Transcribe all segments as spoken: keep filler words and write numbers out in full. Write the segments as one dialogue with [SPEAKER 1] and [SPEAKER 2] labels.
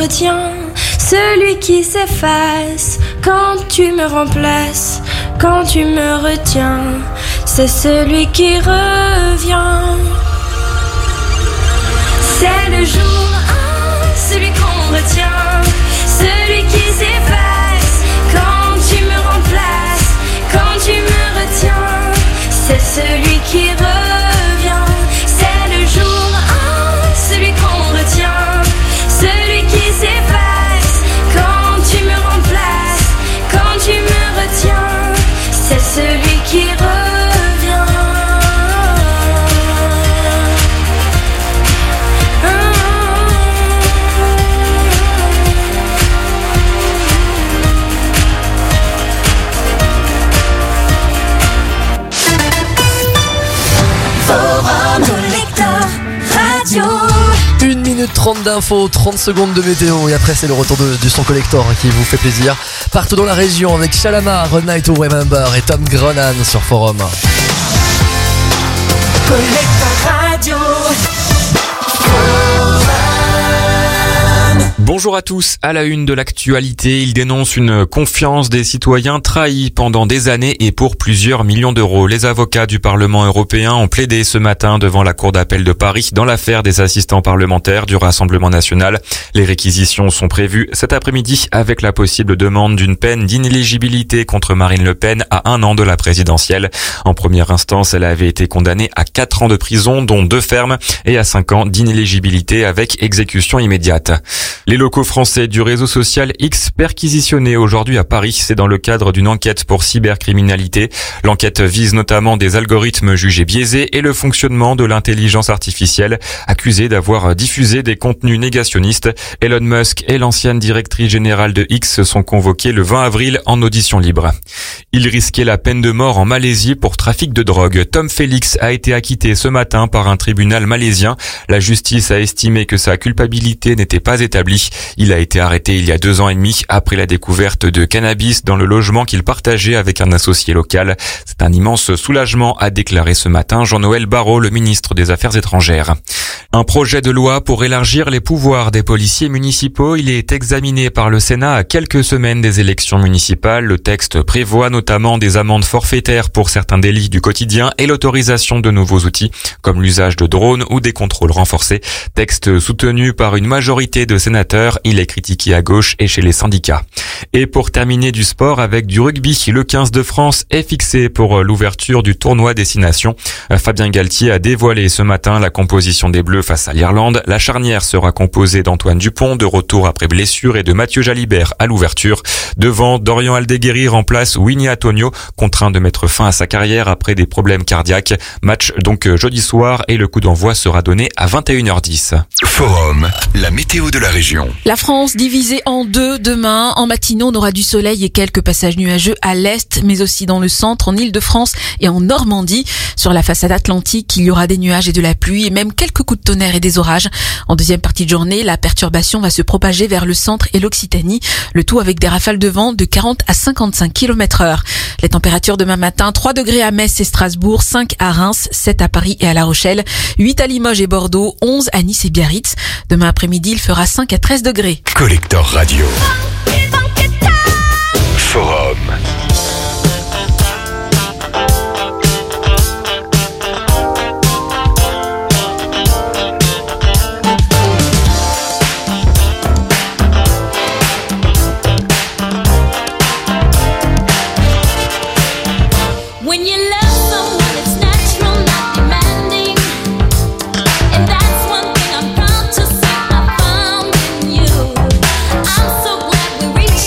[SPEAKER 1] retiens, celui qui s'efface quand tu me remplaces, quand tu me retiens, c'est celui qui revient. C'est le jour un, celui qu'on retient, celui qui s'efface quand tu me remplaces, quand tu me retiens, c'est celui qui revient. C'est le jour un, celui qu'on retient, celui qui s'efface quand tu me remplaces, quand tu me retiens, c'est celui qui revient.
[SPEAKER 2] une minute trente d'infos, trente secondes de météo et après c'est le retour de, du son collector qui vous fait plaisir partout dans la région avec Shalamar, Night to Remember et Tom Grennan sur Forum.
[SPEAKER 3] Collector Radio.
[SPEAKER 4] Bonjour à tous, à la une de l'actualité, il dénonce une confiance des citoyens trahie pendant des années et pour plusieurs millions d'euros. Les avocats du Parlement européen ont plaidé ce matin devant la Cour d'appel de Paris dans l'affaire des assistants parlementaires du Rassemblement national. Les réquisitions sont prévues cet après-midi avec la possible demande d'une peine d'inéligibilité contre Marine Le Pen à un an de la présidentielle. En première instance, elle avait été condamnée à quatre ans de prison, dont deux fermes, et à cinq ans d'inéligibilité avec exécution immédiate. Les locaux français du réseau social X perquisitionnés aujourd'hui à Paris, c'est dans le cadre d'une enquête pour cybercriminalité. L'enquête vise notamment des algorithmes jugés biaisés et le fonctionnement de l'intelligence artificielle, accusée d'avoir diffusé des contenus négationnistes. Elon Musk et l'ancienne directrice générale de X sont convoqués le vingt avril en audition libre. Il risquait la peine de mort en Malaisie pour trafic de drogue. Tom Félix a été acquitté ce matin par un tribunal malaisien. La justice a estimé que sa culpabilité n'était pas établie. Il a été arrêté il y a deux ans et demi après la découverte de cannabis dans le logement qu'il partageait avec un associé local. C'est un immense soulagement, a déclaré ce matin Jean-Noël Barrot, le ministre des Affaires étrangères. Un projet de loi pour élargir les pouvoirs des policiers municipaux, il est examiné par le Sénat à quelques semaines des élections municipales. Le texte prévoit notamment des amendes forfaitaires pour certains délits du quotidien et l'autorisation de nouveaux outils comme l'usage de drones ou des contrôles renforcés. Texte soutenu par une majorité de sénateurs, il est critiqué à gauche et chez les syndicats. Et pour terminer du sport avec du rugby, le quinze de France est fixé pour l'ouverture du tournoi Destination. Fabien Galtier a dévoilé ce matin la composition des Bleus face à l'Irlande. La charnière sera composée d'Antoine Dupont, de retour après blessure, et de Mathieu Jalibert à l'ouverture. Devant, Dorian Aldeguerri remplace Winnie Antonio, contraint de mettre fin à sa carrière après des problèmes cardiaques. Match donc jeudi soir et le coup d'envoi sera donné à vingt et une heures dix.
[SPEAKER 5] Forum, la météo de la région.
[SPEAKER 6] La France divisée en deux demain. En matinée, on aura du soleil et quelques passages nuageux à l'est, mais aussi dans le centre, en Île-de-France et en Normandie. Sur la façade atlantique, il y aura des nuages et de la pluie et même quelques coups de tonnerre et des orages. En deuxième partie de journée, la perturbation va se propager vers le centre et l'Occitanie, le tout avec des rafales de vent de quarante à cinquante-cinq kilomètres heure. Les températures demain matin, trois degrés à Metz et Strasbourg, cinq à Reims, sept à Paris et à La Rochelle, huit à Limoges et Bordeaux, onze à Nice et Biarritz. Demain après-midi, il fera cinq à treize degrés.
[SPEAKER 5] Collector Radio. Forum.
[SPEAKER 3] When you love someone, it's natural, not demanding. And that's one thing I'm proud to say I found in you. I'm so glad we reached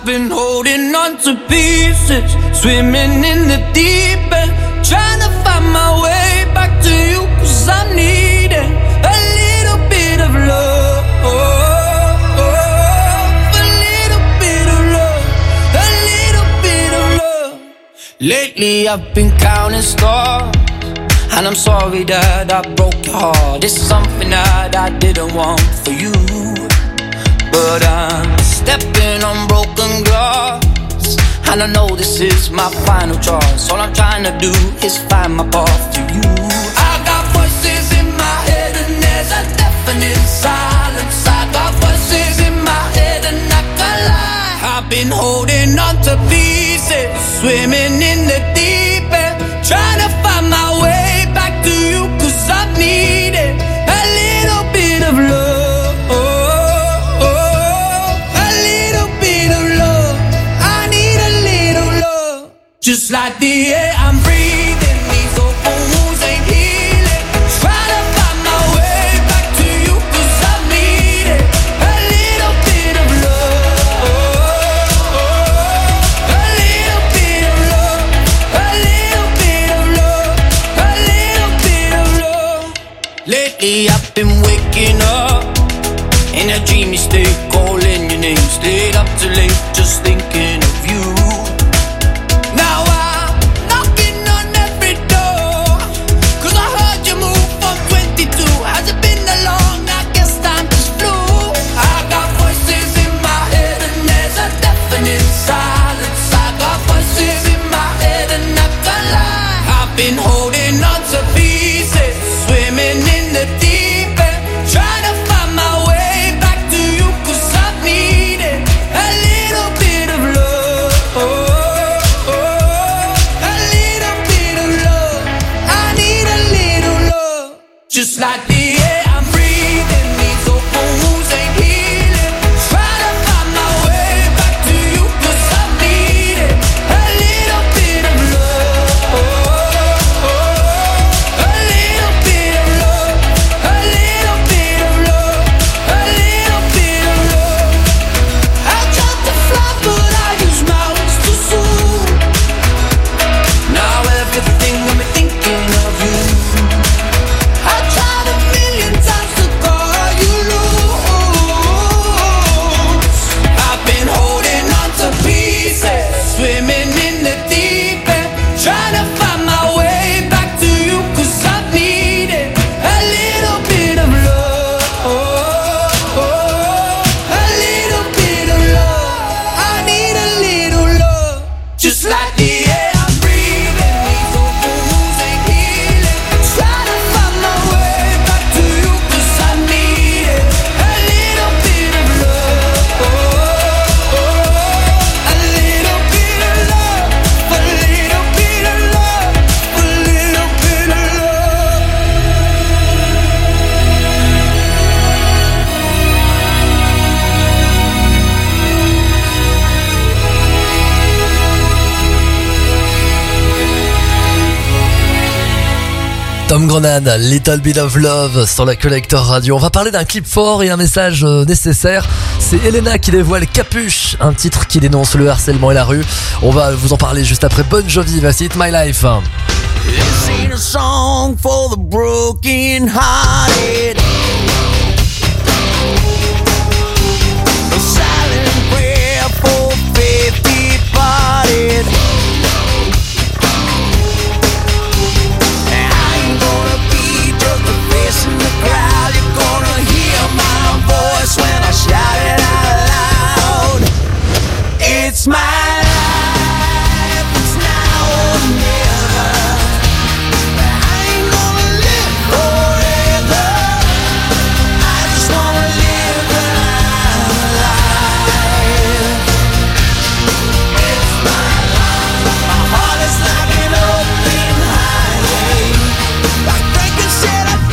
[SPEAKER 7] I've been holding on to pieces, swimming in the deep end, trying to find my way back to you, cause I'm needing a little bit of love, a little bit of love, a little bit of love. Lately I've been counting stars, and I'm sorry that I broke your heart. It's something that I didn't want for you, but I'm stepping on broken glass, and I know this is my final choice. All I'm trying to do is find my path to you. I got voices in my head and there's a deafening silence. I got voices in my head and I can't lie. I've been holding on to pieces, swimming in the deep end, trying to find my way back to you, cause I've needed a little bit of love. Just like the air I'm breathing, these open wounds ain't healing. Try to find my way back to you, cause I need it. A little bit of love, a little bit of love, a little bit of love, a little bit of love. Lately I've been waking up in a dreamy state, calling your name. Stayed up too late just thinking of you. Now I'm knocking on every door, cause I heard you move from twenty-two. Has it been that long? I guess time just flew. I got voices in my head and there's a deafening silence. I got voices in my head and I can't lie. I've been holding on to pieces, swimming in the deep end, trying to find my way back to you, cause I've needed a little bit of love. Just like the air I'm breathing, these open wounds ain't healing. Try to find my way back to you, cause I need it. A little bit of love, a little bit of love, a little bit of love, a little bit of love. I tried to fly but I used my wings too soon. Now everything got me thinking of you. Swimming in the deep end, trying to find my way back to you, cause I needed a little bit of love, a little bit of love. I need a little love, just like the air I'm breathing. These open wounds ain't healing. Try to find my way back to you, cause I needed a little bit of love.
[SPEAKER 2] Tom Grenade, Little Bit of Love sur la Collector Radio. On va parler d'un clip fort et un message nécessaire. C'est Elena qui dévoile Capuche, un titre qui dénonce le harcèlement et la rue. On va vous en parler juste après Bon Jovi, voici It My Life.
[SPEAKER 8] This ain't a song for the broken hearted. A silent prayer for faith departed. In the crowd, you're gonna hear my voice when I shout it out loud. It's my life, it's now or never. I ain't gonna live forever. I just wanna live when I'm alive. It's my life, my heart is like an open highway. Like Franklin said, I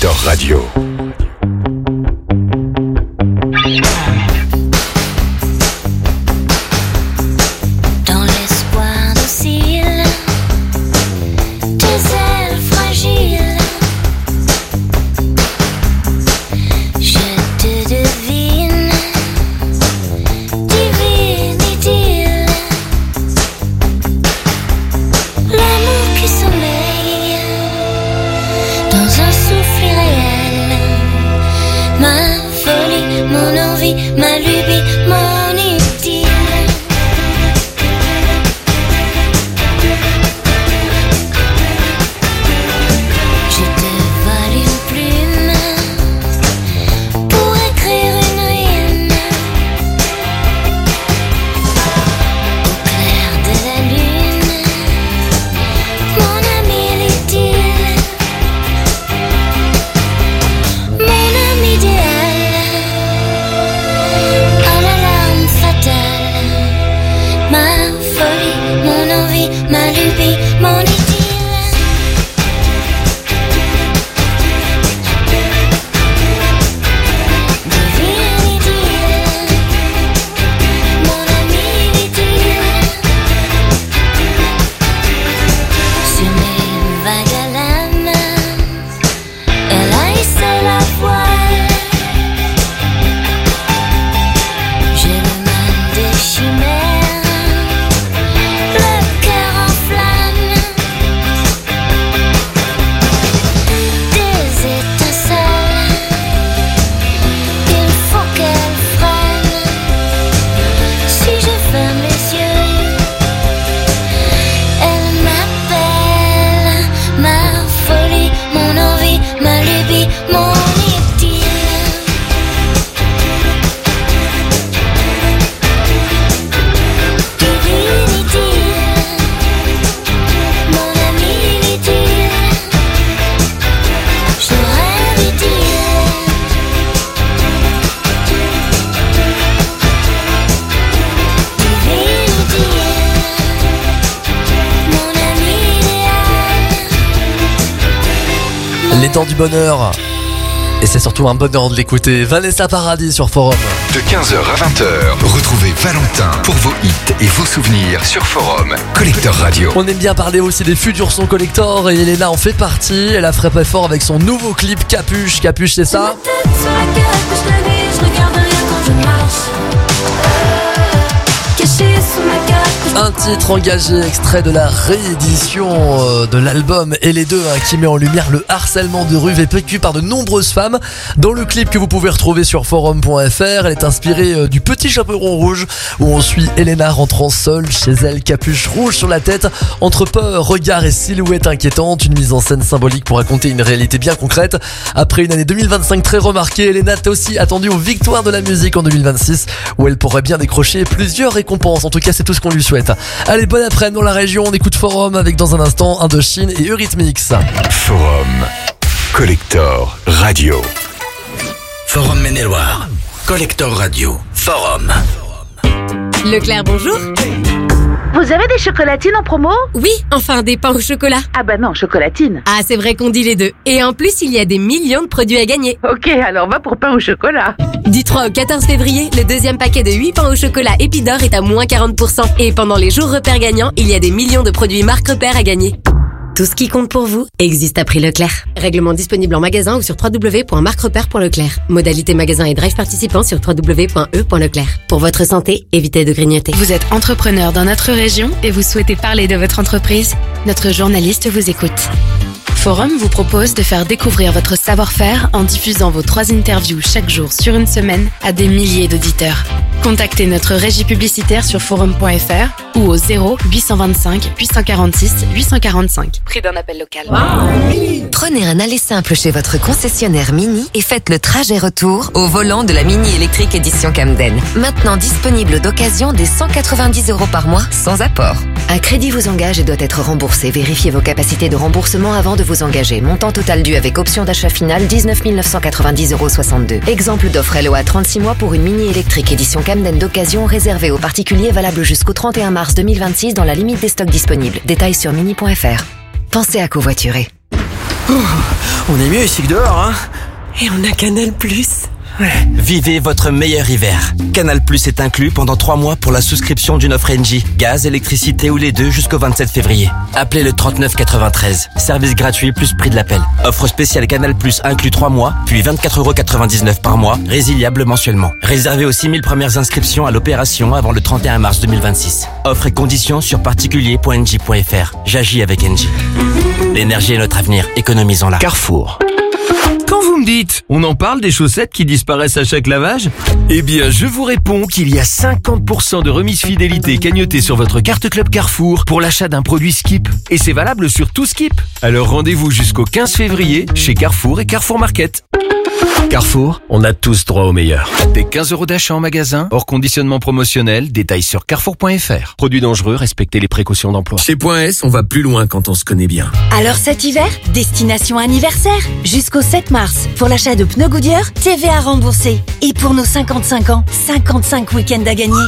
[SPEAKER 5] Collector Radio.
[SPEAKER 3] Dans l'espoir docile, tes ailes fragiles, je te devine, divine idylle, l'amour qui sommeille dans un souffle irréel, ma folie, mon envie, ma lubie, mon idylle. Je te vole une plume pour écrire une rime au clair de la lune, mon ami l'idylle, mon ami idéal, à la larme fatale, ma folie, mon envie, ma lubie, mon idylle. Divine idylle, mon ami l'idylle. Sur mes vagues à l'âme, elle a hissé la voile. J'ai le mal des chimères, le cœur en flamme. Des étincelles, il faut qu'elles freinent. Si je ferme les yeux, elle m'appelle, ma folie, mon envie, ma lubie, mon idylle. Divine idylle, mon ami l'idylle. Je rêve idylle. Divine idylle, mon ami idéal.
[SPEAKER 2] Les temps du bonheur. Et c'est surtout un bonheur de l'écouter. Vanessa Paradis sur Forum.
[SPEAKER 5] De quinze heures à vingt heures, retrouvez Valentin pour vos hits et vos souvenirs sur Forum Collector Radio.
[SPEAKER 2] On aime bien parler aussi des futurs sons collector et Elena en fait partie. Elle a frappé fort avec son nouveau clip Capuche. Capuche, c'est ça?
[SPEAKER 1] Tête sur la capuche de la vie, je regarde rien quand je marche. Caché sous ma capuche.
[SPEAKER 2] Un titre engagé, extrait de la réédition euh, de l'album Et les deux, hein, qui met en lumière le harcèlement de rue vécu par de nombreuses femmes. Dans le clip que vous pouvez retrouver sur forum point f r, elle est inspirée euh, du Petit Chaperon Rouge, où on suit Elena rentrant seule chez elle, capuche rouge sur la tête, entre peur, regard et silhouette inquiétante, une mise en scène symbolique pour raconter une réalité bien concrète. Après une année deux mille vingt-cinq très remarquée, Elena est aussi attendue aux Victoires de la musique en deux mille vingt-six, où elle pourrait bien décrocher plusieurs récompenses. En tout cas, c'est tout ce qu'on lui souhaite. Allez, bon après-midi dans la région, on écoute Forum avec dans un instant Indochine et Eurythmics.
[SPEAKER 5] Forum Collector Radio.
[SPEAKER 9] Forum Maine-et-Loire. Collector Radio. Forum.
[SPEAKER 10] Leclerc, bonjour.
[SPEAKER 11] Vous avez des chocolatines en promo?
[SPEAKER 10] Oui, enfin des pains au chocolat.
[SPEAKER 11] Ah bah non, chocolatine.
[SPEAKER 10] Ah, c'est vrai qu'on dit les deux. Et en plus, il y a des millions de produits à gagner.
[SPEAKER 11] Ok, alors va pour pain au chocolat.
[SPEAKER 10] Du trois au quatorze février, le deuxième paquet de huit pains au chocolat Épidore est à moins quarante pour cent. Et pendant les jours repères gagnants, il y a des millions de produits marque repères à gagner. Tout ce qui compte pour vous existe à prix Leclerc. Règlement disponible en magasin ou sur w w w point marque repère point leclerc. Modalité magasin et drive participant sur w w w point e point leclerc. Pour votre santé, évitez de grignoter.
[SPEAKER 12] Vous êtes entrepreneur dans notre région et vous souhaitez parler de votre entreprise? Notre journaliste vous écoute. Forum vous propose de faire découvrir votre savoir-faire en diffusant vos trois interviews chaque jour sur une semaine à des milliers d'auditeurs. Contactez notre régie publicitaire sur forum point f r ou au zéro huit cent vingt-cinq huit cent quarante-six huit cent quarante-cinq. Prix d'un appel local.
[SPEAKER 13] Prenez un aller simple chez votre concessionnaire Mini et faites le trajet retour au volant de la Mini électrique édition Camden. Maintenant disponible d'occasion dès cent quatre-vingt-dix euros par mois sans apport. Un crédit vous engage et doit être remboursé. Vérifiez vos capacités de remboursement avant de vous engager. Montant total dû avec option d'achat finale dix-neuf mille neuf cent quatre-vingt-dix euros soixante-deux. Exemple d'offre L O A trente-six mois pour une Mini électrique édition Camden d'occasion réservée aux particuliers, valable jusqu'au trente et un mars deux mille vingt-six dans la limite des stocks disponibles. Détails sur mini point f r. Pensez à covoiturer.
[SPEAKER 14] On est mieux ici que dehors, hein.
[SPEAKER 15] Et on a Canal Plus.
[SPEAKER 14] Ouais. Vivez votre meilleur hiver. Canal Plus est inclus pendant trois mois pour la souscription d'une offre Engie. Gaz, électricité ou les deux jusqu'au vingt-sept février. Appelez le trente-neuf quatre-vingt-treize. Service gratuit plus prix de l'appel. Offre spéciale Canal Plus inclus trois mois, puis vingt-quatre euros quatre-vingt-dix-neuf par mois, résiliable mensuellement. Réservez aux six mille premières inscriptions à l'opération avant le trente et un mars deux mille vingt-six. Offre et conditions sur particulier point engie point f r. J'agis avec Engie. L'énergie est notre avenir. Économisons-la.
[SPEAKER 16] Carrefour. Quand vous me dites, on en parle des chaussettes qui disparaissent à chaque lavage? Eh bien, je vous réponds qu'il y a cinquante pour cent de remise fidélité cagnotée sur votre carte Club Carrefour pour l'achat d'un produit Skip. Et c'est valable sur tout Skip. Alors rendez-vous jusqu'au quinze février chez Carrefour et Carrefour Market. Carrefour, on a tous droit au meilleur. Des quinze euros d'achat en magasin, hors conditionnement promotionnel, détails sur carrefour point f r. Produits dangereux, respectez les précautions d'emploi. Chez Point S, on va plus loin quand on se connaît bien.
[SPEAKER 17] Alors cet hiver, destination anniversaire. Jusqu'au sept mars, pour l'achat de pneus Goodyear, T V A remboursé. Et pour nos cinquante-cinq ans, cinquante-cinq week-ends à gagner.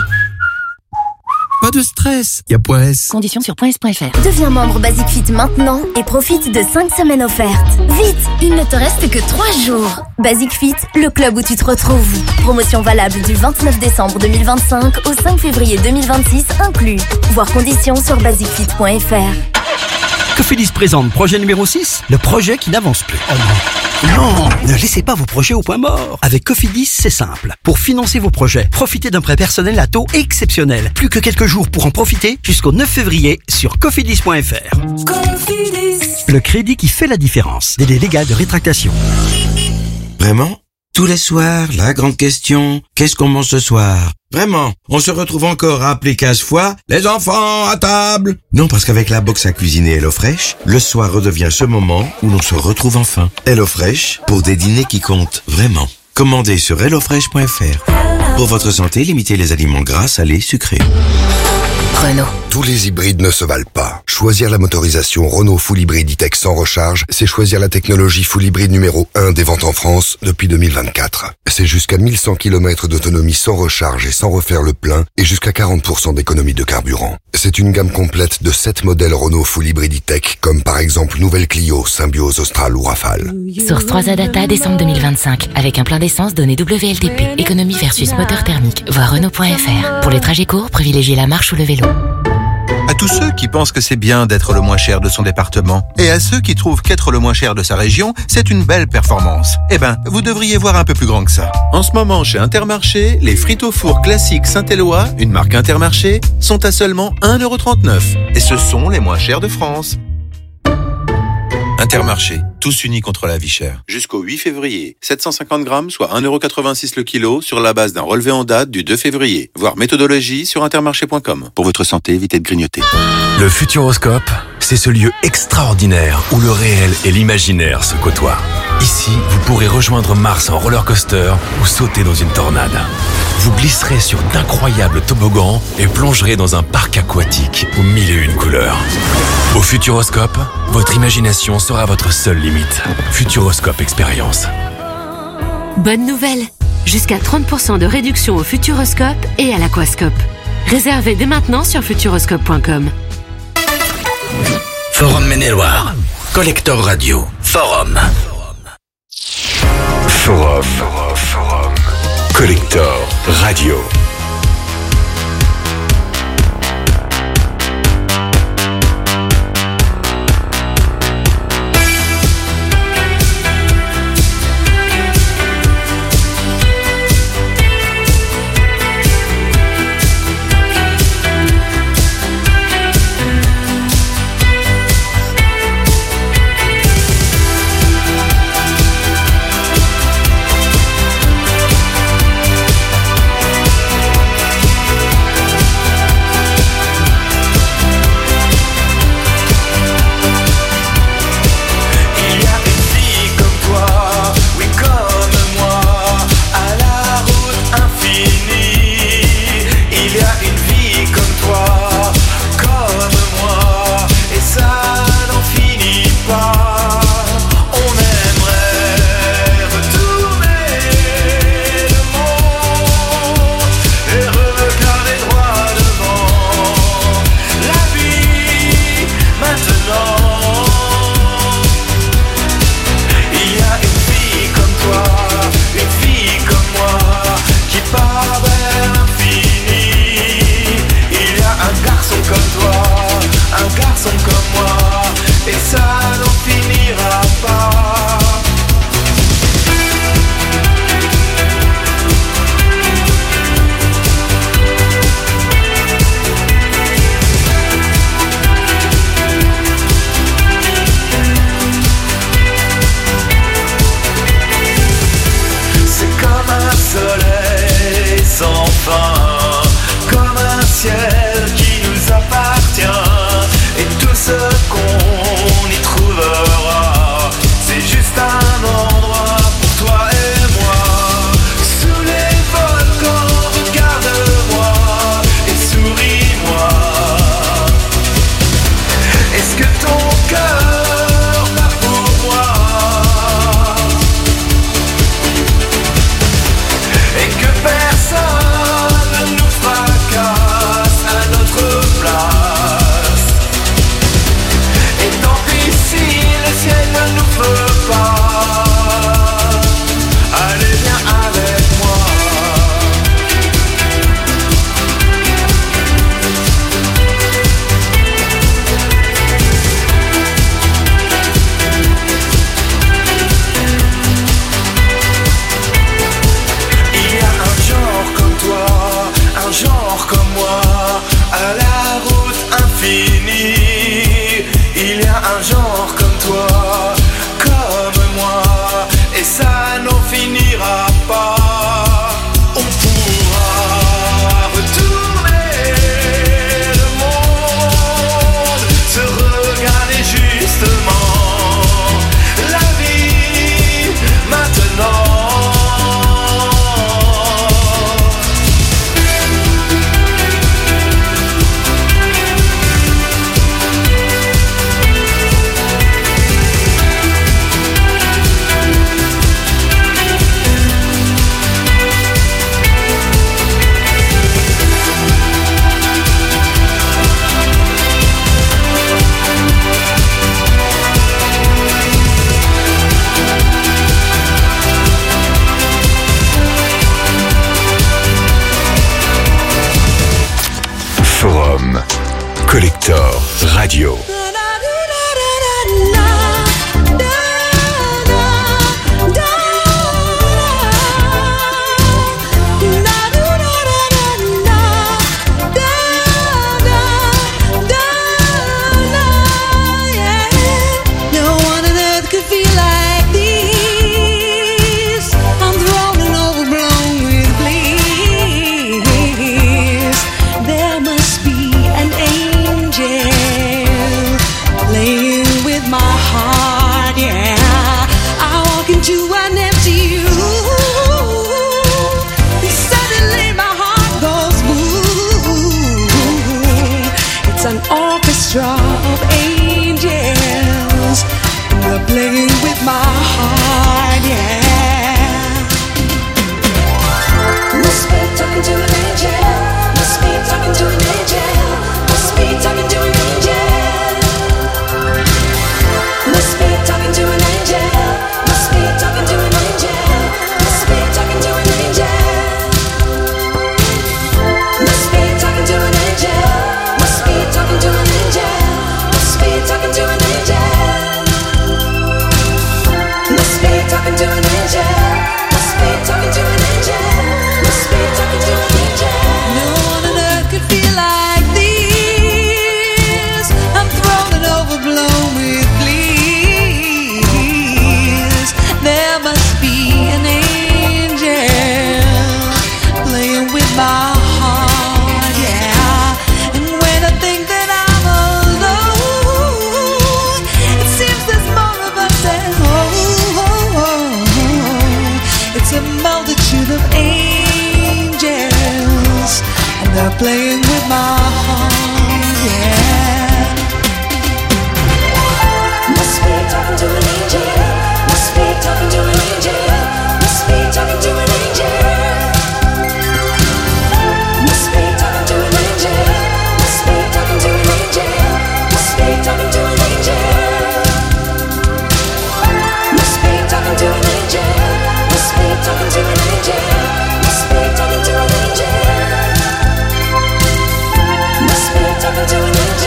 [SPEAKER 16] Pas de stress, y a Point S.
[SPEAKER 17] Conditions sur point s point f r.
[SPEAKER 3] Deviens membre Basic Fit maintenant et profite de cinq semaines offertes. Vite, il ne te reste que trois jours. Basic Fit, le club où tu te retrouves. Promotion valable du vingt-neuf décembre deux mille vingt-cinq au cinq février deux mille vingt-six inclus. Voir conditions sur basic fit point f r.
[SPEAKER 18] Cofidis présente projet numéro six, le projet qui n'avance plus. Oh non. Non, ne laissez pas vos projets au point mort. Avec Cofidis, c'est simple. Pour financer vos projets, profitez d'un prêt personnel à taux exceptionnel. Plus que quelques jours pour en profiter jusqu'au neuf février sur cofidis point f r. Cofidis. Le crédit qui fait la différence. Délai légal de rétractation.
[SPEAKER 19] Vraiment ? Tous les soirs, la grande question, qu'est-ce qu'on mange ce soir ? Vraiment, on se retrouve encore à appeler quinze fois « Les enfants, à table !» Non, parce qu'avec la box à cuisiner HelloFresh, le soir redevient ce moment où l'on se retrouve enfin. HelloFresh, pour des dîners qui comptent vraiment. Commandez sur hello fresh point f r. Pour votre santé, limitez les aliments gras, salés, sucrés.
[SPEAKER 20] Renault. Tous les hybrides ne se valent pas. Choisir la motorisation Renault Full Hybrid E-Tech sans recharge, c'est choisir la technologie Full Hybrid numéro un des ventes en France depuis deux mille vingt-quatre. C'est jusqu'à mille cent kilomètres d'autonomie sans recharge et sans refaire le plein et jusqu'à quarante pour cent d'économie de carburant. C'est une gamme complète de sept modèles Renault Full Hybrid E-Tech comme par exemple Nouvelle Clio, Symbiose, Austral ou Rafale.
[SPEAKER 12] Source trois A Data décembre deux mille vingt-cinq. Avec un plein d'essence donné W L T P. Économie versus moteur thermique. Voir Renault point f r. Pour les trajets courts, privilégiez la marche ou le vélo.
[SPEAKER 21] À tous ceux qui pensent que c'est bien d'être le moins cher de son département, et à ceux qui trouvent qu'être le moins cher de sa région, c'est une belle performance. Eh ben, vous devriez voir un peu plus grand que ça. En ce moment, chez Intermarché, les frites au four classiques Saint-Éloi, une marque Intermarché, sont à seulement un euro trente-neuf. Et ce sont les moins chers de France. Intermarché, tous unis contre la vie chère. Jusqu'au huit février, sept cent cinquante grammes, soit un euro quatre-vingt-six le kilo, sur la base d'un relevé en date du deux février. Voir méthodologie sur intermarché point com. Pour votre santé, évitez de grignoter.
[SPEAKER 22] Le Futuroscope, c'est ce lieu extraordinaire où le réel et l'imaginaire se côtoient. Ici, vous pourrez rejoindre Mars en roller coaster ou sauter dans une tornade. Vous glisserez sur d'incroyables toboggans et plongerez dans un parc aquatique aux mille et une couleurs. Au Futuroscope, votre imagination sera votre seule limite. Futuroscope Expérience.
[SPEAKER 12] Bonne nouvelle! Jusqu'à trente pour cent de réduction au Futuroscope et à l'Aquascope. Réservez dès maintenant sur futuroscope point com.
[SPEAKER 9] Forum Maine-et-Loire. Collector Radio. Forum.
[SPEAKER 5] Forum. Forum. Collector Radio.
[SPEAKER 7] fin, comme un ciel qui nous appartient. Et tout ce qu'on y trouvera, c'est juste un endroit pour toi et moi. Sous les volcans, regarde-moi et souris-moi. Est-ce que ton cœur bat pour moi? Et que personne ne nous fracasse à notre place. Et tant pis si le ciel ne nous veut pas. Allez, viens avec moi. Il y a un genre comme toi, un genre comme moi, à la route infinie. Il y a un genre comme toi, comme moi, et ça n'en finira pas. On pourra retourner le monde, se regarder justement la vie maintenant.
[SPEAKER 5] Forum Collector Radio.
[SPEAKER 7] No one on earth could feel like this. I'm thrown and overblown with bliss. There must be an angel playing with my heart, yeah. I walk into an empty room, and suddenly my heart goes boom. It's an orchestra of angels, and they're playing with my heart, yeah. Must be talking to an angel. Must be talking to an angel. Must be talking to an angel. Must be talking to an angel. Must be talking to an angel. Must be talking to an angel. Must be talking to an angel. Must be talking to an angel. Must be talking to an angel. Must be talking to an angel. Must be talking to an angel. Must be talking to an angel. No one on earth could feel like this. I'm thrown and overblown with bliss. There must be an angel playing with my heart, yeah. And when I think that I'm alone, it seems there's more of us at home. It's a multitude of angels, and they're playing with my heart, yeah. Must be talking to an angel. Must be talking to an angel. Must be talking to an angel. Must be talking to an angel. Must be talking to an angel. Must be talking to an angel. Must be talking to an angel. Must be talking to an angel. Must be talking to an angel. Must be talking to an angel.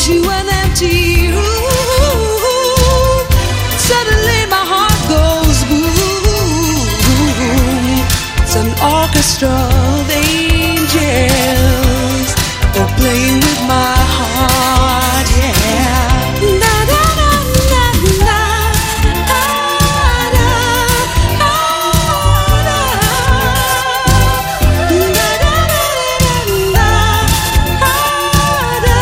[SPEAKER 7] into an empty room. Suddenly my heart goes boom. It's an orchestra of angels, oh, playing with my heart, yeah. Na na na na na, ah, na, ah, na. Na na na na, ah, na,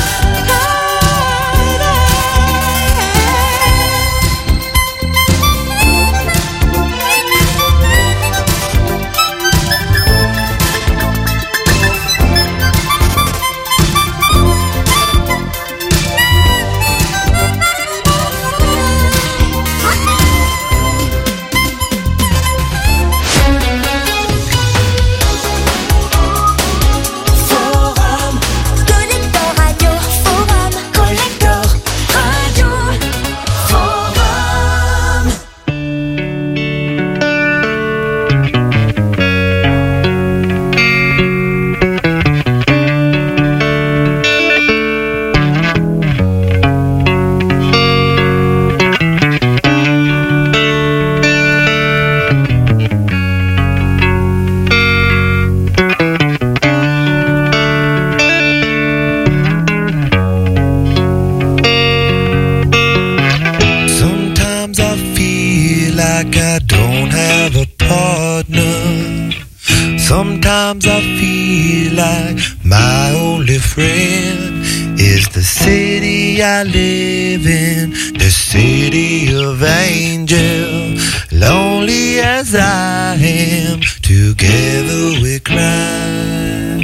[SPEAKER 4] Sometimes I feel like my only friend is the city I live in, the city of angels. Lonely as I am, together we cry.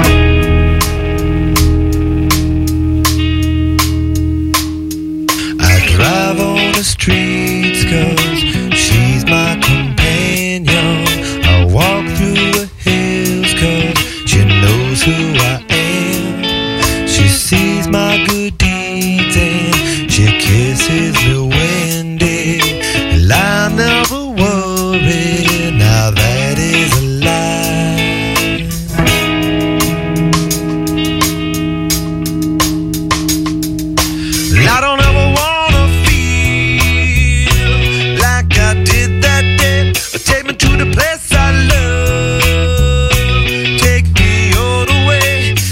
[SPEAKER 4] I drive on the streets 'cause she's my companion. I walk through the hills 'cause she knows who I am. She sees my good deeds and she kisses me when day. And I never worry, now that is a lie. I don't ever wanna feel like I did that day. Take me to the place I love. Take me all the way.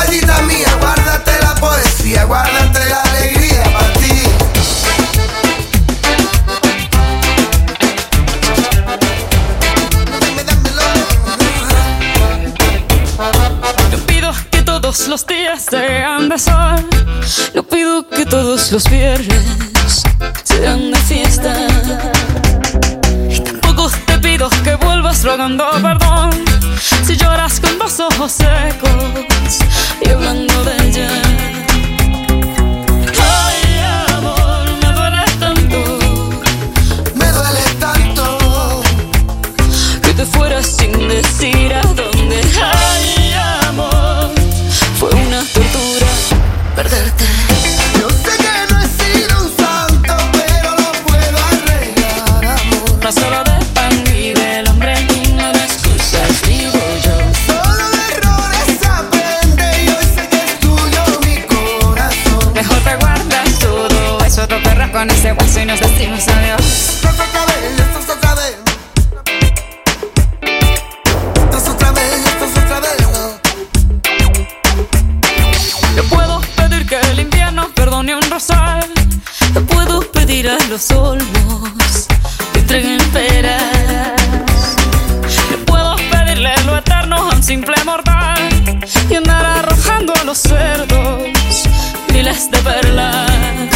[SPEAKER 7] Guayita mía, guárdate la poesía, guárdate la alegría para ti.
[SPEAKER 6] No pido que todos los días sean de sol, no pido que todos los viernes sean de fiesta. Y tampoco te pido que vuelvas rogando perdón si lloras con los ojos secos y hablando de ella. Ay, amor, me duele tanto,
[SPEAKER 7] me duele tanto
[SPEAKER 6] que te fueras sin decir a dónde. Ay, amor, fue una tortura perderte.
[SPEAKER 7] Yo sé que no he sido un santo, pero lo puedo arreglar, amor.
[SPEAKER 6] No solo de pan y del hombre y no de excusas vivo yo.
[SPEAKER 7] Solo de errores aprende y hoy sé que es tuyo mi corazón.
[SPEAKER 6] Mejor te guardas todo eso, te perras con ese hueso y nos decimos adiós.
[SPEAKER 7] Esto es otra vez, esto es otra vez. Esto es otra vez, esto es otra vez.
[SPEAKER 6] Te puedo pedir que el invierno perdone un rosal. Te puedo pedir a los olmos que entreguen peras. Te puedo pedirle lo eterno a un simple mortal y andar arrojando a los cerdos miles de perlas.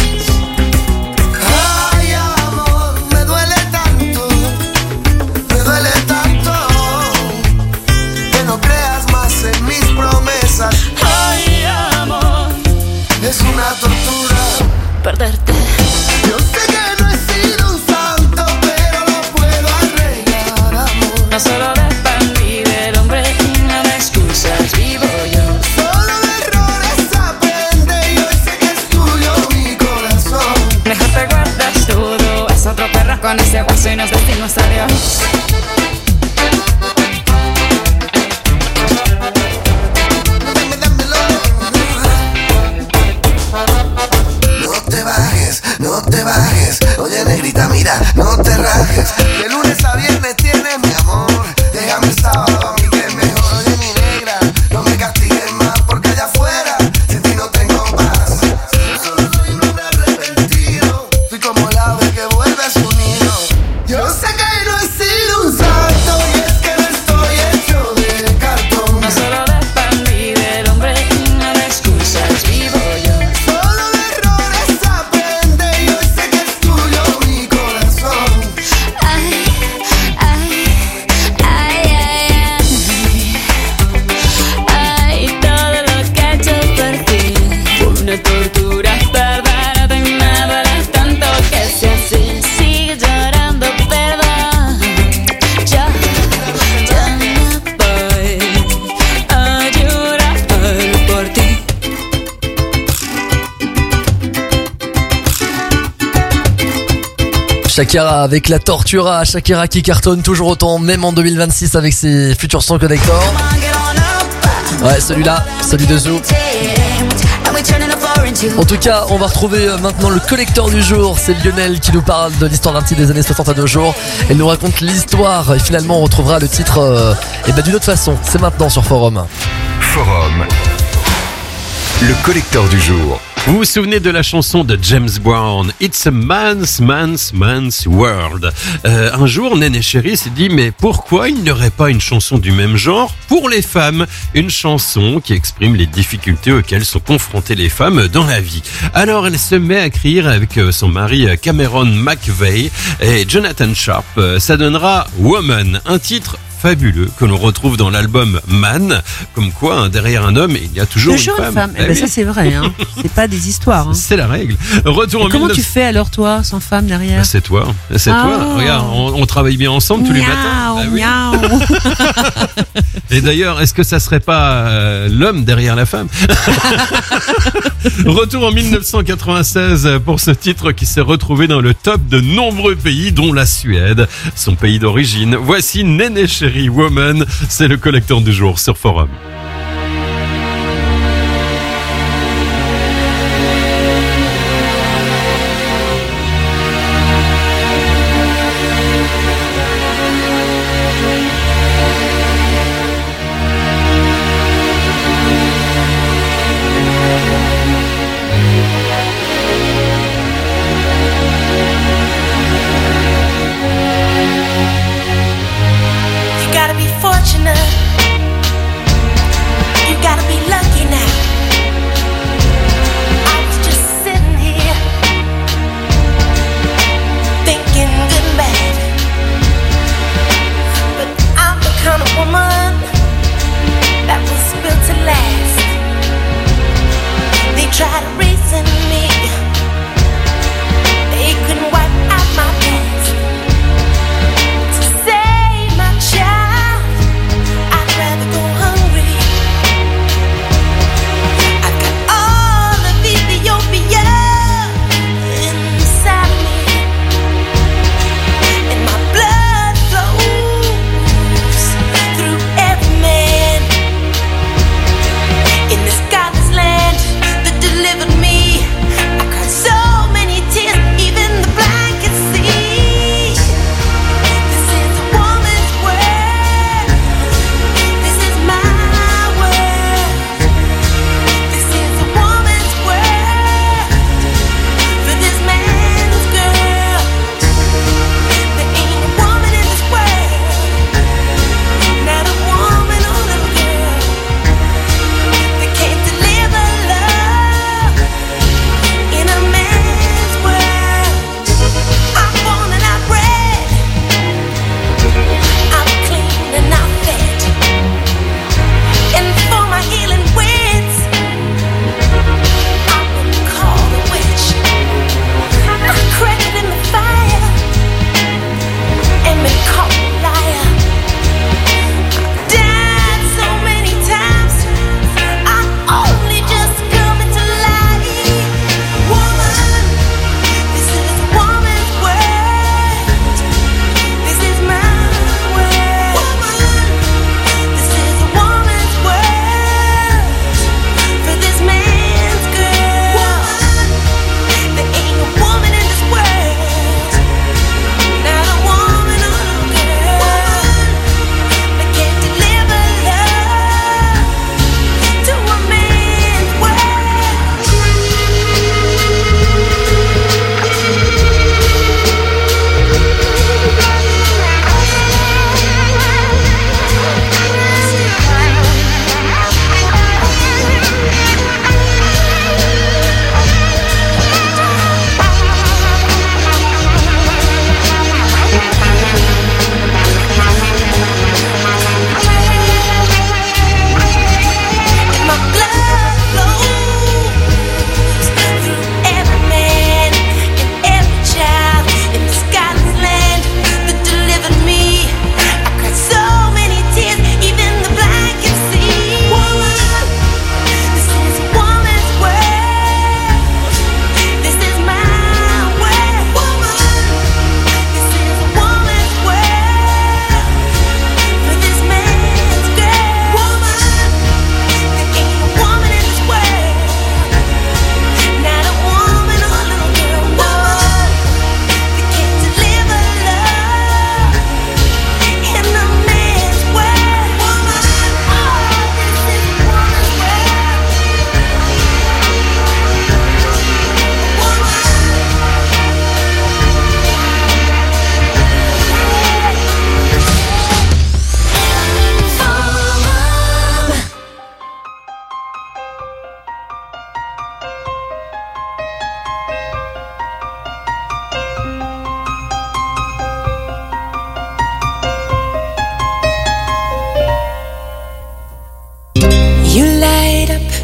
[SPEAKER 7] Ay, amor, me duele tanto, me duele tanto que no creas más en mis promesas.
[SPEAKER 6] Ay, amor,
[SPEAKER 7] es una tortura
[SPEAKER 6] perderte.
[SPEAKER 7] Yo sé que no he sido un santo, pero lo puedo arreglar, amor.
[SPEAKER 6] No solo de pan y del hombre y no de excusas vivo yo.
[SPEAKER 7] Solo de errores aprende y hoy sé que es tuyo mi corazón.
[SPEAKER 6] Mejor te guardas todo, es otro perro con ese hueso y nos decimos adiós.
[SPEAKER 7] No te bajes, no te bajes. Oye, negrita, mira, no te rajes. De lunes a viernes tienes mi amor. Déjame el sábado a mí que es mejor. Oye, mi negra, no me castigues más porque allá afuera sin ti no tengo paz. Yo solo soy un hombre arrepentido. Soy como el ave que vuelve a su nido. Yo sé que no he sido un santo y es que no estoy hecho de cartón.
[SPEAKER 6] No solo de pan y del hombre y no de excusas vivo yo.
[SPEAKER 7] Solo de errores aprende y hoy sé que es tuyo mi corazón.
[SPEAKER 6] Ay, ay, ay, ay, ay. Ay, todo lo que he hecho por ti fue una tortura perderte y me duele tanto que si así sigue llorando perdón. Yo, yo no voy a llorar por ti.
[SPEAKER 2] Shakira avec la Tortura, Shakira qui cartonne toujours autant, même en deux mille vingt-six avec ses futurs sons Connector. Ouais, celui-là, celui de Zoo. En tout cas, on va retrouver maintenant le collecteur du jour. C'est Lionel qui nous parle de l'histoire d'un titre des années soixante à nos jours. Elle nous raconte l'histoire et finalement on retrouvera le titre euh, et ben d'une autre façon. C'est maintenant sur Forum.
[SPEAKER 5] Forum. Le collecteur du jour.
[SPEAKER 8] Vous vous souvenez de la chanson de James Brown, It's a man's, man's, man's world. Euh, un jour, Néné Chéri s'est dit, mais pourquoi il n'y aurait pas une chanson du même genre pour les femmes? Une chanson qui exprime les difficultés auxquelles sont confrontées les femmes dans la vie. Alors elle se met à écrire avec son mari Cameron McVeigh et Jonathan Sharp. Ça donnera Woman, un titre fabuleux que l'on retrouve dans l'album Man, comme quoi hein, derrière un homme il y a toujours,
[SPEAKER 23] toujours
[SPEAKER 8] une
[SPEAKER 23] une
[SPEAKER 8] femme.
[SPEAKER 23] femme. Eh ben, ça c'est vrai, hein. C'est pas des histoires. Hein.
[SPEAKER 8] C'est la règle. Retour
[SPEAKER 23] Et
[SPEAKER 8] en
[SPEAKER 23] comment
[SPEAKER 8] mille neuf cents
[SPEAKER 23] tu fais alors toi, sans femme derrière?
[SPEAKER 8] Bah, c'est toi, c'est
[SPEAKER 23] Ah.
[SPEAKER 8] toi. Regarde, on, on travaille bien ensemble tous les matins.
[SPEAKER 23] Miaou,
[SPEAKER 8] Ah oui.
[SPEAKER 23] miaou.
[SPEAKER 8] Et d'ailleurs, est-ce que ça serait pas euh, l'homme derrière la femme? Retour en mille neuf cent quatre-vingt-seize pour ce titre qui s'est retrouvé dans le top de nombreux pays, dont la Suède, son pays d'origine. Voici Néné Chéri Woman, c'est le collecteur du jour sur Forum.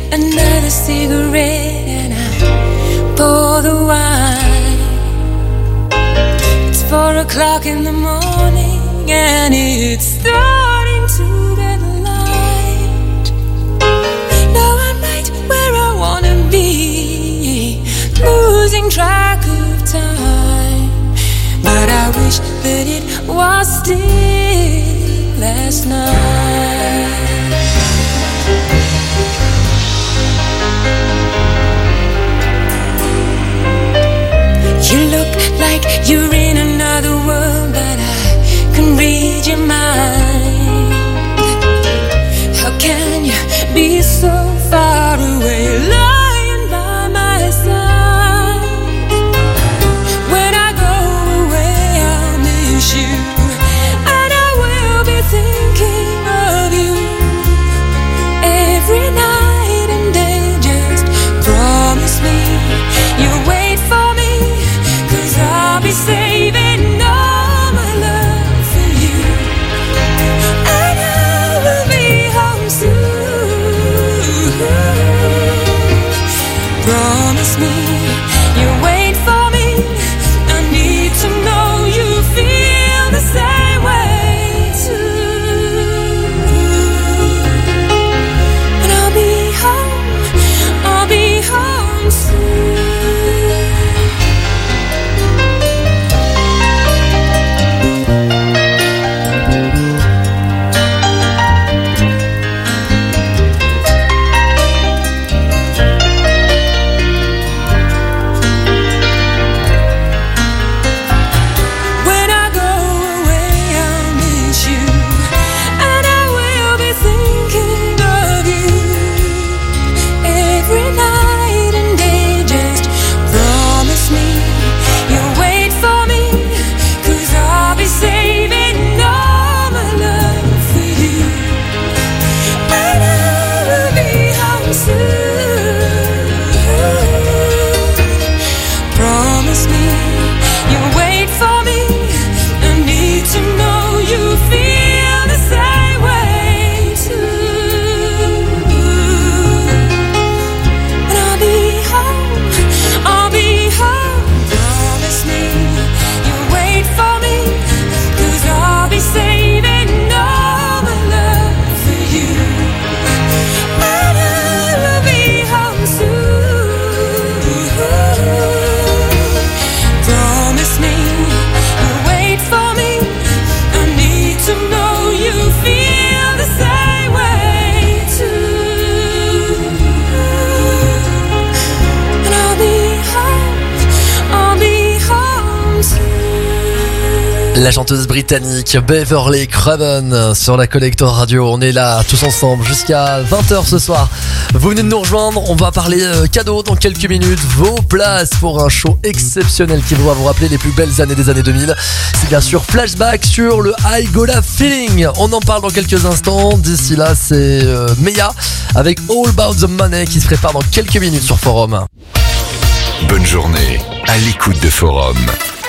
[SPEAKER 6] another cigarette and I pour the wine. It's four o'clock in the morning and it's starting to get light. Now I'm right where I wanna be, losing track of time. But I wish that it was still last night. You look like you're in another world, but I can read your mind. How can you be so far away, lying by my side? When I go away, I'll miss you, and I will be thinking of you every night and day. Just promise me you'll wait for me, I'll be saving all my love for you, and I will be home soon. Promise me you'll wait for me. I need to know you feel the same way too. And I'll be home, I'll be home soon.
[SPEAKER 2] La chanteuse britannique Beverly Craven sur la Collector Radio. On est là tous ensemble jusqu'à vingt heures ce soir. Vous venez de nous rejoindre, on va parler euh, cadeaux dans quelques minutes. Vos places pour un show exceptionnel qui va vous rappeler les plus belles années des années deux mille. C'est bien sûr Flashback sur le I Gotta Feeling. On en parle dans quelques instants. D'ici là, c'est euh, Meya avec All About The Money qui se prépare dans quelques minutes sur Forum.
[SPEAKER 5] Bonne journée à l'écoute de Forum.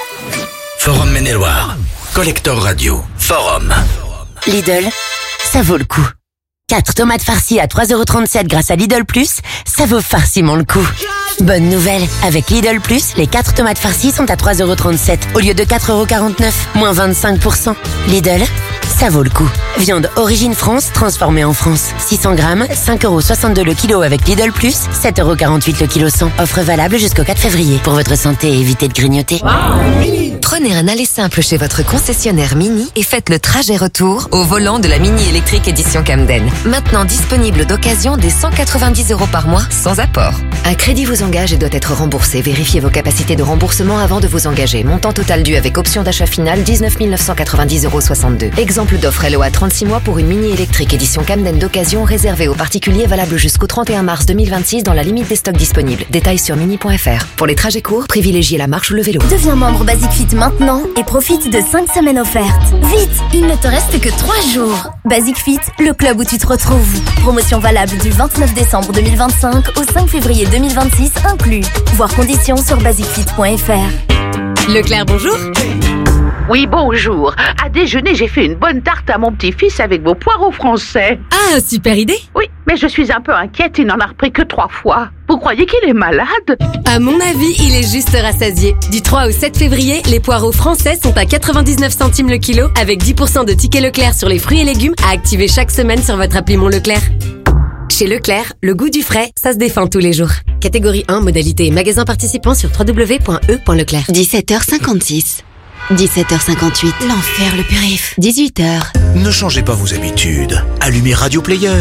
[SPEAKER 9] Forum Maine-et-Loire. Collector Radio. Forum.
[SPEAKER 1] Lidl, ça vaut le coup. quatre tomates farcies à trois euros trente-sept grâce à Lidl Plus, ça vaut farciment le coup. Bonne nouvelle, avec Lidl Plus, les quatre tomates farcies sont à trois euros trente-sept au lieu de quatre euros quarante-neuf, moins vingt-cinq pour cent. Lidl, ça vaut le coup. Viande Origine France, transformée en France. six cents grammes, cinq euros soixante-deux le kilo avec Lidl Plus, sept euros quarante-huit le kilo cent. Offre valable jusqu'au quatre février. Pour votre santé, évitez de grignoter.
[SPEAKER 13] Prenez un aller simple chez votre concessionnaire Mini et faites le trajet retour au volant de la Mini électrique édition Camden. Maintenant disponible d'occasion dès cent quatre-vingt-dix euros par mois, sans apport. Un crédit vous engage et doit être remboursé. Vérifiez vos capacités de remboursement avant de vous engager. Montant total dû avec option d'achat finale, dix-neuf mille neuf cent quatre-vingt-dix euros soixante-deux. Exemple d'offre L O A trente-six mois pour une Mini électrique édition Camden d'occasion réservée aux particuliers, valable jusqu'au trente et un mars deux mille vingt-six dans la limite des stocks disponibles. Détails sur mini point f r. Pour les trajets courts, privilégiez la marche ou le vélo.
[SPEAKER 3] Deviens membre Basic Fit maintenant et profite de cinq semaines offertes. Vite, il ne te reste que trois jours. Basic Fit, le club où tu te retrouves. Promotion valable du vingt-neuf décembre deux mille vingt-cinq au cinq février deux mille vingt-six inclus. Voir conditions sur basic fit point f r.
[SPEAKER 17] Leclerc, bonjour.
[SPEAKER 10] Oui, bonjour. À déjeuner, j'ai fait une bonne tarte à mon petit-fils avec vos poireaux français.
[SPEAKER 11] Ah, super idée.
[SPEAKER 10] Oui, mais je suis un peu inquiète, il n'en a repris que trois fois. Vous croyez qu'il est malade?
[SPEAKER 11] À mon avis, il est juste rassasié. Du trois au sept février, les poireaux français sont à quatre-vingt-dix-neuf centimes le kilo, avec dix pour cent de tickets Leclerc sur les fruits et légumes à activer chaque semaine sur votre appli Mon Leclerc. Chez Leclerc, le goût du frais, ça se défend tous les jours. Catégorie un, modalité magasin participant sur w w w point e point leclerc.
[SPEAKER 17] dix-sept heures cinquante-six. dix-sept heures cinquante-huit. L'enfer, le périph. dix-huit heures.
[SPEAKER 9] Ne changez pas vos habitudes. Allumez Radio Player.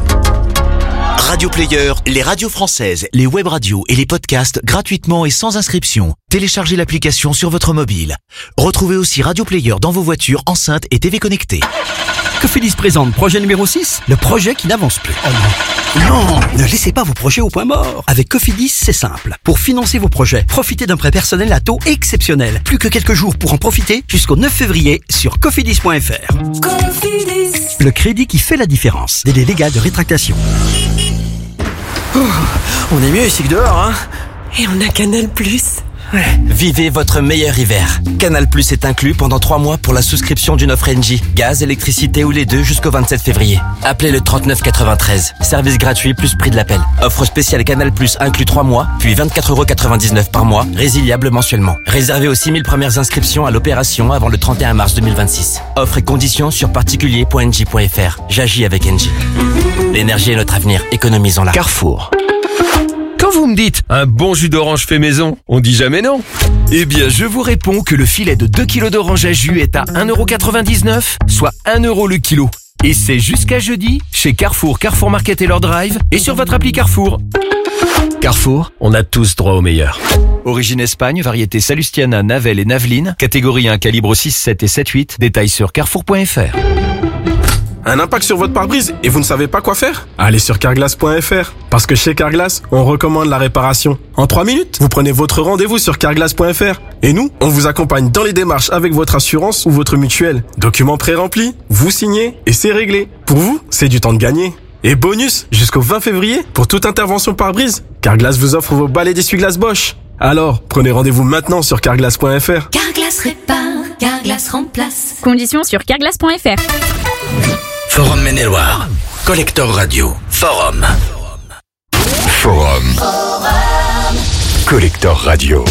[SPEAKER 9] Radio Player, les radios françaises, les web radios et les podcasts gratuitement et sans inscription. Téléchargez l'application sur votre mobile. Retrouvez aussi Radio Player dans vos voitures, enceintes et T V connectées.
[SPEAKER 18] Cofidis présente projet numéro six, le projet qui n'avance plus. Oh non. Non, ne laissez pas vos projets au point mort. Avec Cofidis, c'est simple. Pour financer vos projets, profitez d'un prêt personnel à taux exceptionnel. Plus que quelques jours pour en profiter jusqu'au neuf février sur cofidis point f r. Cofidis. Le crédit qui fait la différence. Délai légal de rétractation.
[SPEAKER 14] Oh, on est mieux ici que dehors, hein.
[SPEAKER 11] Et on a Canal Plus.
[SPEAKER 14] Ouais. Vivez votre meilleur hiver. Canal Plus est inclus pendant trois mois pour la souscription d'une offre Engie. Gaz, électricité ou les deux jusqu'au vingt-sept février. Appelez le trente-neuf quatre-vingt-treize. Service gratuit plus prix de l'appel. Offre spéciale Canal Plus inclus trois mois, puis vingt-quatre euros quatre-vingt-dix-neuf par mois, résiliable mensuellement. Réservé aux six mille premières inscriptions à l'opération avant le trente et un mars deux mille vingt-six. Offre et conditions sur particulier point engie point f r. J'agis avec Engie. L'énergie est notre avenir. Économisons-la.
[SPEAKER 16] Carrefour. Quand vous me dites un bon jus d'orange fait maison, on dit jamais non. Eh bien, je vous réponds que le filet de deux kilos d'orange à jus est à un euro quatre-vingt-dix-neuf, soit un euro le kilo. Et c'est jusqu'à jeudi chez Carrefour, Carrefour Market et leur drive et sur votre appli Carrefour. Carrefour, on a tous droit au meilleur. Origine Espagne, variété Salustiana, Navel et Naveline, catégorie un, calibre six, sept et sept huit, détails sur carrefour point f r.
[SPEAKER 15] Un impact sur votre pare-brise et vous ne savez pas quoi faire? Allez sur carglass point f r. Parce que chez Carglass, on recommande la réparation. En trois minutes, vous prenez votre rendez-vous sur carglass point f r. Et nous, on vous accompagne dans les démarches avec votre assurance ou votre mutuelle. Documents pré-remplis, vous signez et c'est réglé. Pour vous, c'est du temps de gagner. Et bonus, jusqu'au vingt février, pour toute intervention pare-brise, Carglass vous offre vos balais d'essuie-glace Bosch. Alors, prenez rendez-vous maintenant sur carglass point f r.
[SPEAKER 17] Carglass répare, Carglass remplace.
[SPEAKER 24] Conditions sur carglass point f r.
[SPEAKER 9] Forum Maine-et-Loire. Collector Radio. Forum.
[SPEAKER 5] Forum. Collector Radio.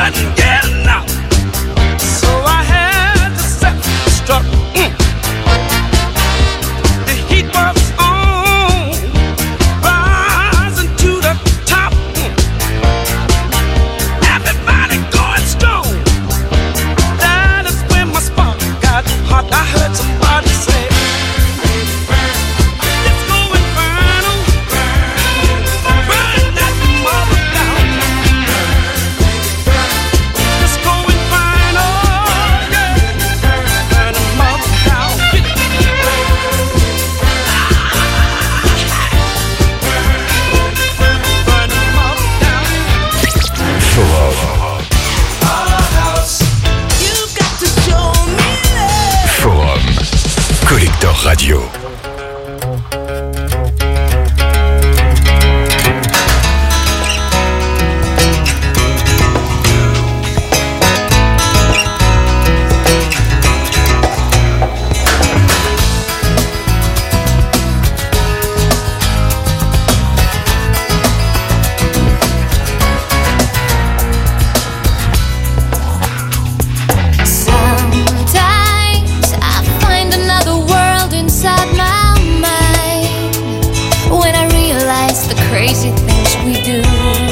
[SPEAKER 7] wasn't getting out. So I had to self-destruct. Mm. The heat was on, rising to the top. Mm. Everybody going strong. That is when my spark got hot. I heard somebody say, let's go inferno, burn that mother down. Let's go inferno, yeah, burn the mother down. Burn the mother down.
[SPEAKER 5] Forum.
[SPEAKER 7] You've got to show me love.
[SPEAKER 5] Forum. Collector Radio.
[SPEAKER 6] Sometimes I find another world inside my mind when I realize the crazy things we do.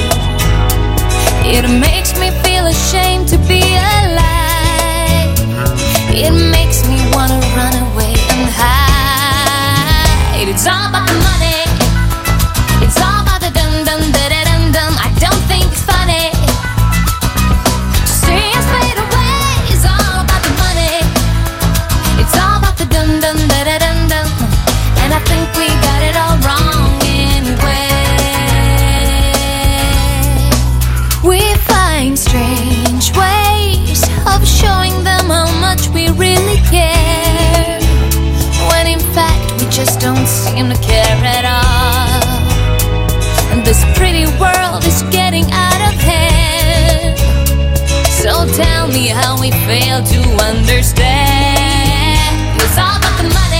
[SPEAKER 6] It makes me feel ashamed to be alive. It makes me wanna run away and hide. It's all about the money. It's all about the dum dum da da dum dum. I don't think it's funny. See us fade away. It's all about the money. It's all about the dum dum da da dum dum. And I think we got it all wrong anyway. We find strange ways of showing them how much we really care, when in fact we just don't seem to care at all. And this pretty world is getting out of hand. So tell me how we fail to understand. It's all about the money.